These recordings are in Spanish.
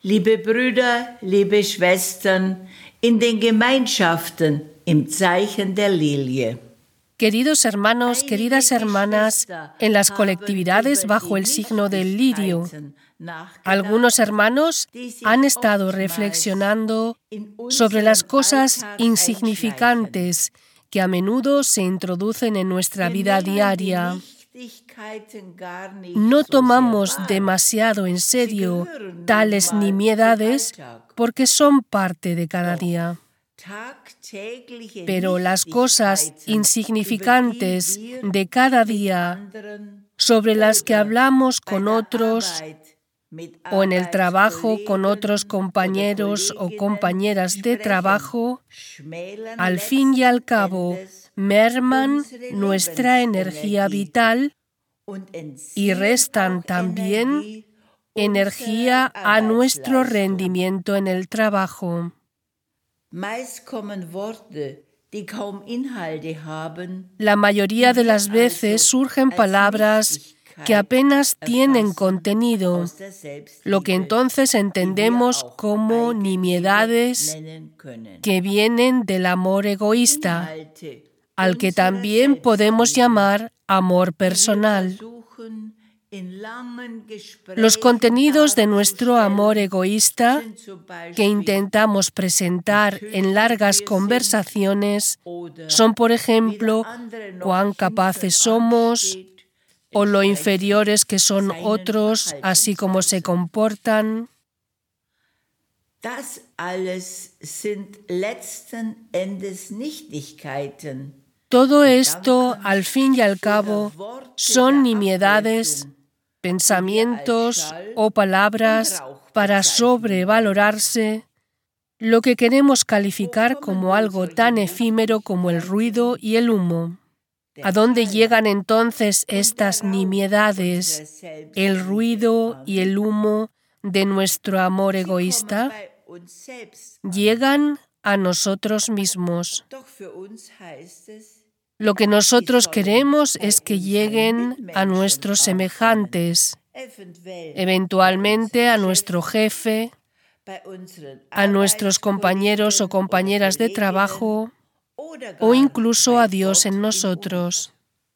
Liebe Brüder, liebe Schwestern, in den Gemeinschaften im Zeichen der Lilie. Queridos hermanos, queridas hermanas, en las colectividades bajo el signo del lirio, algunos hermanos han estado reflexionando sobre las cosas insignificantes que a menudo se introducen en nuestra vida diaria. No tomamos demasiado en serio tales nimiedades porque son parte de cada día. Pero las cosas insignificantes de cada día sobre las que hablamos con otros o en el trabajo con otros compañeros o compañeras de trabajo, al fin y al cabo, merman nuestra energía vital y restan también energía a nuestro rendimiento en el trabajo. La mayoría de las veces surgen palabras que apenas tienen contenido, lo que entonces entendemos como nimiedades que vienen del amor egoísta, al que también podemos llamar amor personal. Los contenidos de nuestro amor egoísta que intentamos presentar en largas conversaciones son, por ejemplo, cuán capaces somos o lo inferiores que son otros, así como se comportan. Todo esto, al fin y al cabo, son nimiedades, pensamientos o palabras para sobrevalorarse, lo que queremos calificar como algo tan efímero como el ruido y el humo. ¿A dónde llegan entonces estas nimiedades, el ruido y el humo de nuestro amor egoísta? Llegan a nosotros mismos. Lo que nosotros queremos es que lleguen a nuestros semejantes, eventualmente a nuestro jefe, a nuestros compañeros o compañeras de trabajo, o incluso a Dios en nosotros.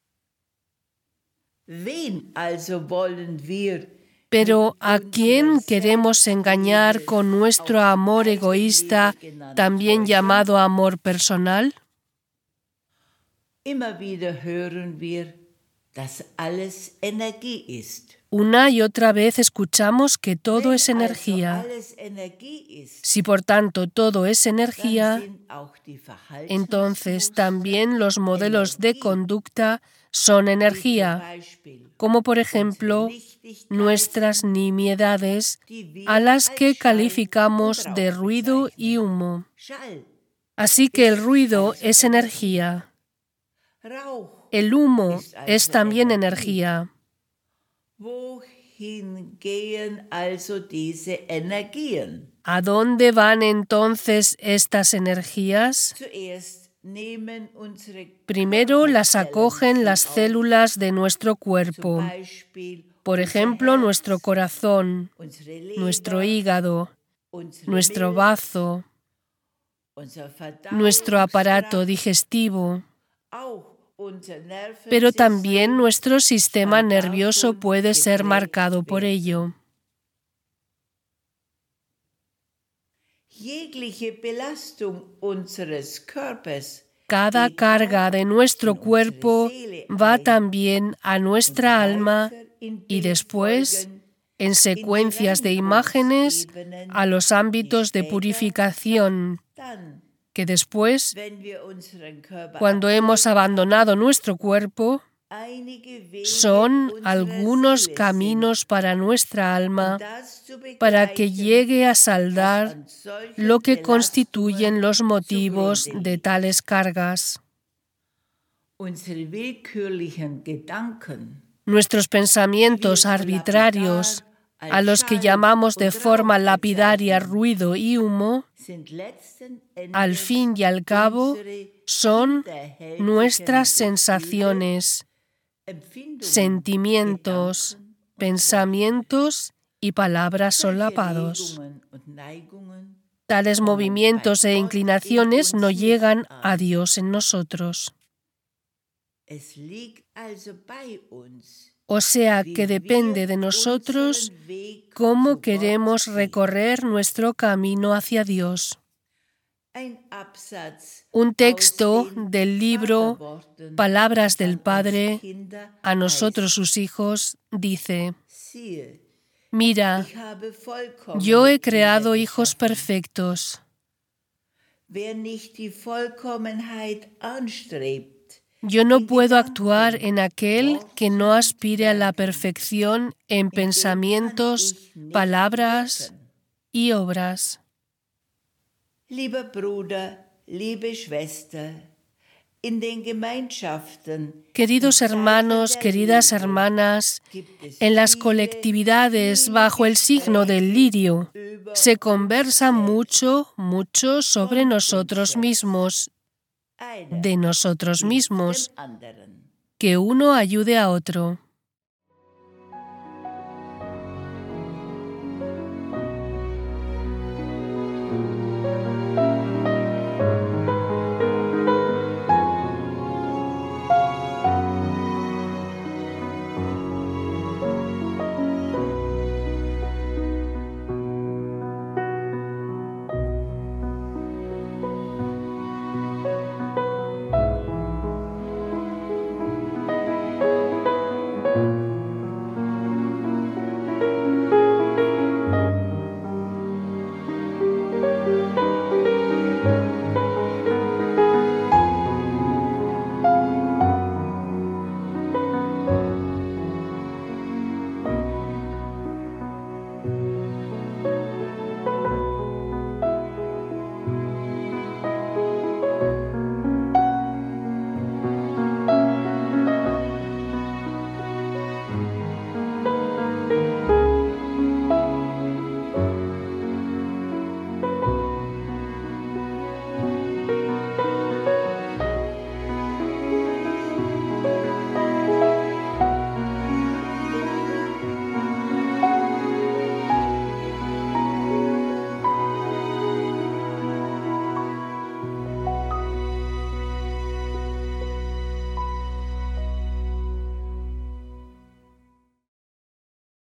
Pero ¿a quién queremos engañar con nuestro amor egoísta, también llamado amor personal? Una y otra vez escuchamos que todo es energía. Si por tanto todo es energía, entonces también los modelos de conducta son energía, como por ejemplo nuestras nimiedades a las que calificamos de ruido y humo. Así que el ruido es energía. El humo es también energía. ¿A dónde van entonces estas energías? Primero las acogen las células de nuestro cuerpo, por ejemplo, nuestro corazón, nuestro hígado, nuestro bazo, nuestro aparato digestivo. Pero también nuestro sistema nervioso puede ser marcado por ello. Cada carga de nuestro cuerpo va también a nuestra alma y después, en secuencias de imágenes, a los ámbitos de purificación, que después, cuando hemos abandonado nuestro cuerpo, son algunos caminos para nuestra alma para que llegue a saldar lo que constituyen los motivos de tales cargas. Nuestros pensamientos arbitrarios, a los que llamamos de forma lapidaria ruido y humo, al fin y al cabo, son nuestras sensaciones, sentimientos, pensamientos y palabras solapados. Tales movimientos e inclinaciones no llegan a Dios en nosotros. O sea que depende de nosotros cómo queremos recorrer nuestro camino hacia Dios. Un texto del libro Palabras del Padre a nosotros sus hijos dice: Mira, yo he creado hijos perfectos. Yo no puedo actuar en aquel que no aspire a la perfección en pensamientos, palabras y obras. Queridos hermanos, queridas hermanas, en las colectividades bajo el signo del lirio se conversa mucho sobre nosotros mismos, de nosotros mismos, que uno ayude a otro.